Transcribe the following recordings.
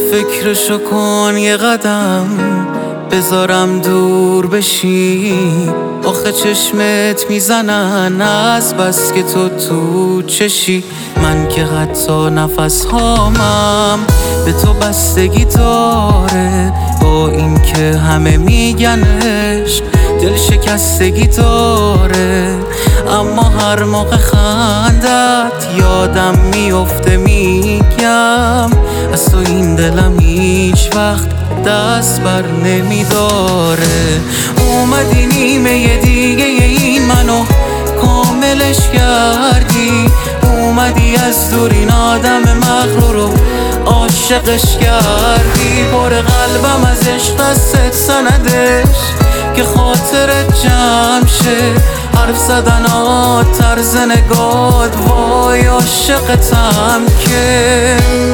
فکرشو کن یه قدم بذارم دور بشی، آخه چشمت میزنن از بس که تو چشی. من که حتی نفس هامم به تو بستگی داره، با این که همه میگنش دل شکستگی داره. اما هر موقع خندت یادم میفته میگم از تو این دلم هیچ وقت دست بر نمیداره. اومدی نیمه دیگه این منو کاملش کردی، اومدی از دور این آدم مغرور رو عاشقش کردی. پر قلبم از عشق دستت سندش که خاطرت جمع شه، حرف زدنات طرز نگات وای عاشقتم که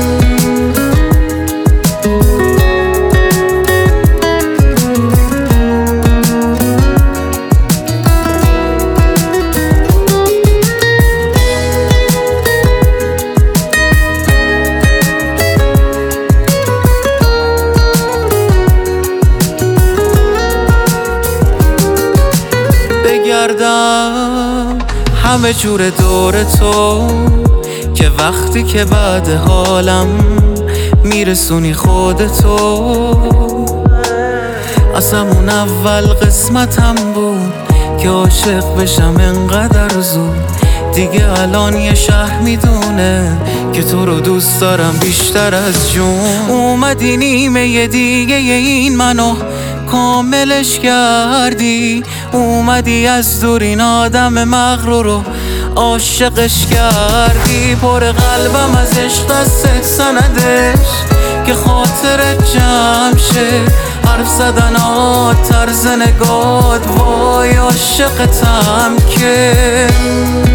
بگردم همه جور دور تو، که وقتی که بعد حالم میرسونی خودتو. از همون اول قسمتم بود که عاشق بشم انقدر زود، دیگه الان یه شهر میدونه که تو رو دوست دارم بیشتر از جون. اومدی نیمه دیگه این منو کاملش کردی، اومدی از دور این آدم مغرور رو عاشقش کردی. پر قلبم از عشق دستت سندش که خاطرت جمع شه، حرف زدنات طرز نگات وای عاشقتم که